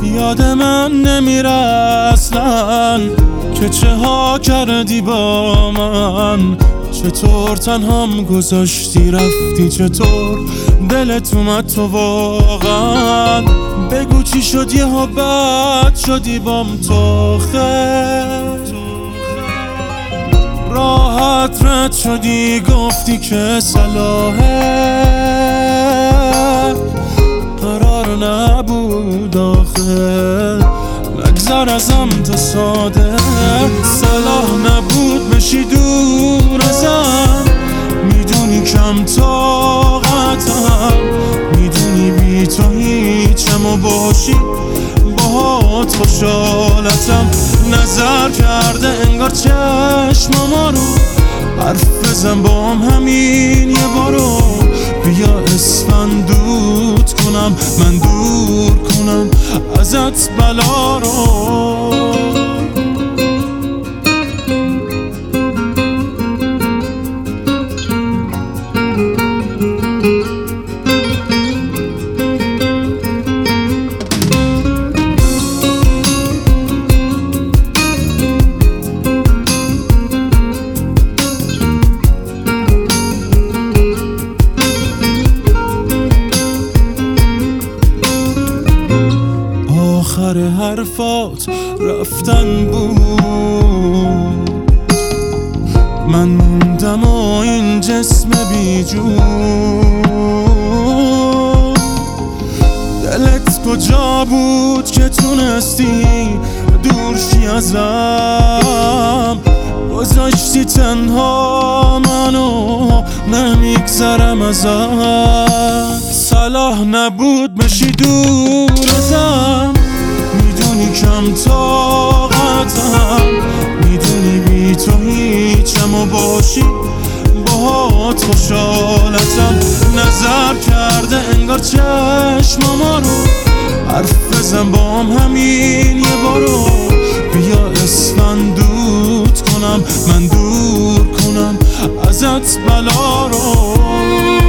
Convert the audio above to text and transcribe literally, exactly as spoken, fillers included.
یاد من نمیره اصلا که چه ها کردی با من. چطور تنهام گذاشتی رفتی، چطور دلت اومد تو واقعا. بگو چی شد یه ها بد شدی بام تو خیر. راحت رد شدی گفتی که صلاحه، قرار نبود آخه نگذر ازم تا ساده. صلاح نبود بشی دور ازم، میدونی کم طاقتم، میدونی بی تو هیچم و باشی باهات خوشحالتم. نظر کرده انگار چشماما رو، حرف بزن با هم همین یه بارو. بیا اسفندود کنم من، دور کنم ازت بلا رو. آخر حرفات رفتن بود، من موندم و این جسم بی جون. دلت کجا بود که تونستی دورشی ازم، گذاشتی تنها منو نمیگذرم ازم. صلاح نبود بشی دور ازم، میدونی کم طاقتم، میدونی بی تو هیچم و باشی باهات خوشحالتم. نظر کرده انگار چشماما رو، حرف بزن با هم همین یه بارو. بیا اسفندود کنم من، دور کنم ازت بلا رو.